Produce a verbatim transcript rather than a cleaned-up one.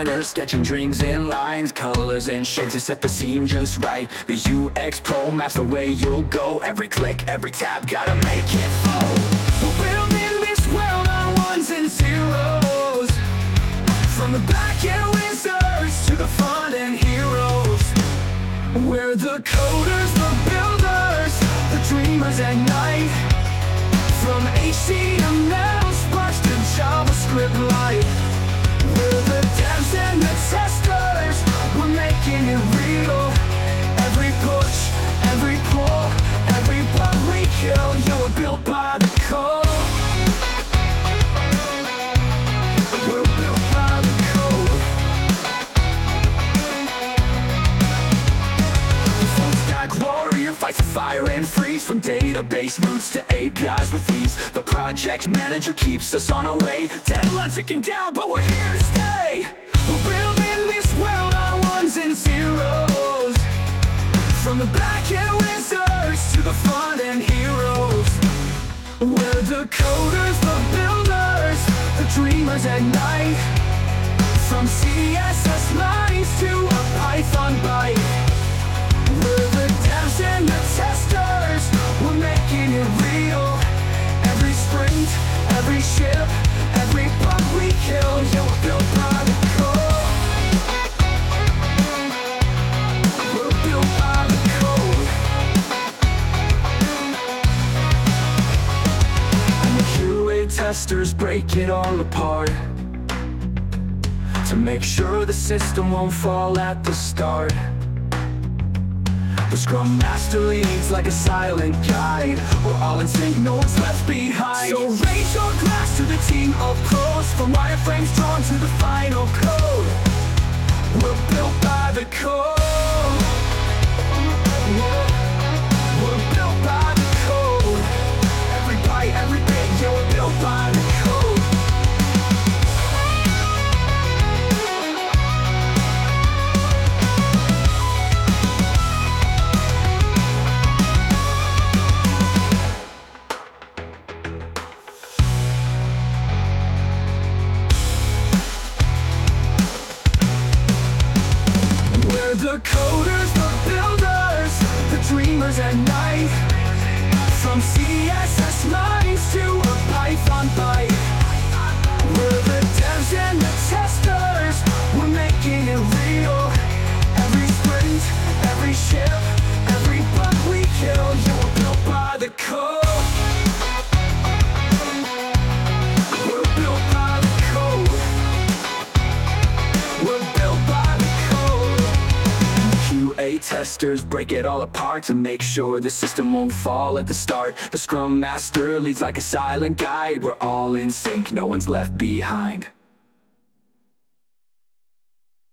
designers, sketching dreams in lines, colors and shapes to set the scene just right. The U X Pro maps the way you'll go. Every click, every tab, gotta make it flow. We're building this world on ones and zeros, from the back-end wizards to the front-end heroes. We're the coders, the builders, the dreamers at night. From H T M L, Sparks to JavaScript Lite. We're the devs and the testers, we're making it real. Every push, every pull, every bug we kill, you're built by the code. We're built by the code. The full stack warrior fights the fire and freeze, from database roots to A P Is with ease. The project manager keeps us on our way. Deadlines ticking down, but we're here to stay. We're building this world on ones and zeros, from the back-end wizards to the front-end heroes. We're the coders, the builders, the dreamers at night. From C S S lines to a Python byte. We're the devs and the testers, we're making it real. Every sprint, every ship, every bug we kill, yeah, we're built by the code. We're built by the code. And the Q A testers break it all apart, to make sure the system won't fall at the start. The Scrum Master leads like a silent guide. We're all in sync, no one's left behind. So raise your glass to the team of pros, from wireframes drawn to the final code. We're built by the code. We're built by the code. Every byte, every bit, yeah, we're built by the code. The coders, the builders, the dreamers at night. From C S S lines to a Python byte. We're the devs and the testers, we're making it real. Every sprint, every ship, every bug we kill, yeah, we're built by the code. We're built by the code. We're built by the code. Q A testers break it all apart, to make sure the system won't fall at the start. The Scrum Master leads like a silent guide. We're all in sync, no one's left behind.